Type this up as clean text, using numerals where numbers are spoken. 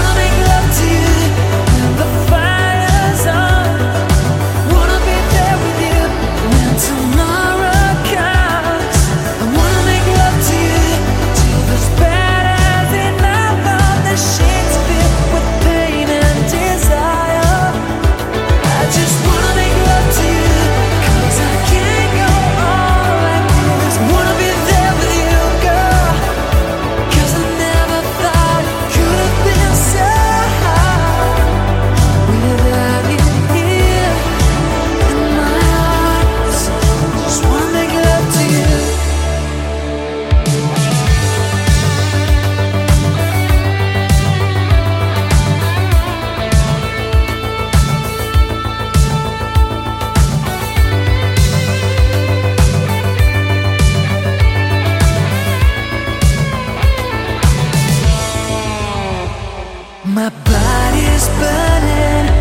wanna make love to you when the fire's on. Wanna be there with you when tomorrow comes. I wanna make love to you till there's bad as enough of the sheets filled with pain and desire. I just wanna make love to you, 'cause I can't go on like this. Wanna be there with you, girl, 'cause I never thought it could have been so hard without you here in my arms. Just wanna make love to you. My body's burning,